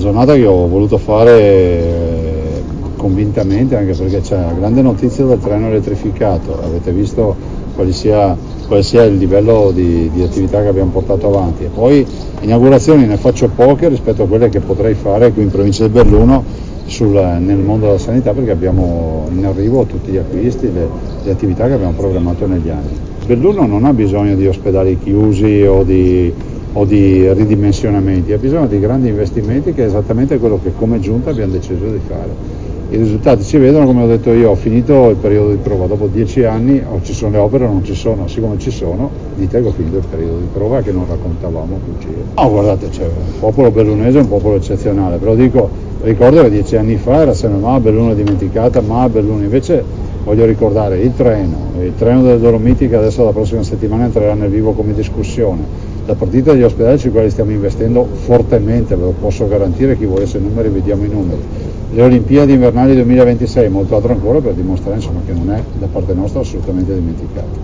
giornata che ho voluto fare convintamente, anche perché c'è una grande notizia del treno elettrificato. Avete visto quale sia il livello di attività che abbiamo portato avanti, e poi inaugurazioni ne faccio poche rispetto a quelle che potrei fare qui in provincia di Belluno nel mondo della sanità, perché abbiamo in arrivo tutti gli acquisti, le attività che abbiamo programmato negli anni. Belluno non ha bisogno di ospedali chiusi o di ridimensionamenti, ha bisogno di grandi investimenti, che è esattamente quello che come giunta abbiamo deciso di fare. I risultati si vedono, come ho detto io, ho finito il periodo di prova, dopo 10 anni o ci sono le opere o non ci sono, siccome ci sono, dite che ho finito il periodo di prova, che non raccontavamo bugie. No, guardate, c'è un popolo bellunese, un popolo eccezionale, però ricordo che 10 anni fa era sempre Belluno è dimenticata, Belluno, invece voglio ricordare il treno delle Dolomiti, che adesso la prossima settimana entrerà nel vivo come discussione, la partita degli ospedali sui quali stiamo investendo fortemente, ve lo posso garantire, chi volesse numeri vediamo i numeri, le Olimpiadi invernali 2026 e molto altro ancora, per dimostrare insomma che non è da parte nostra assolutamente dimenticato.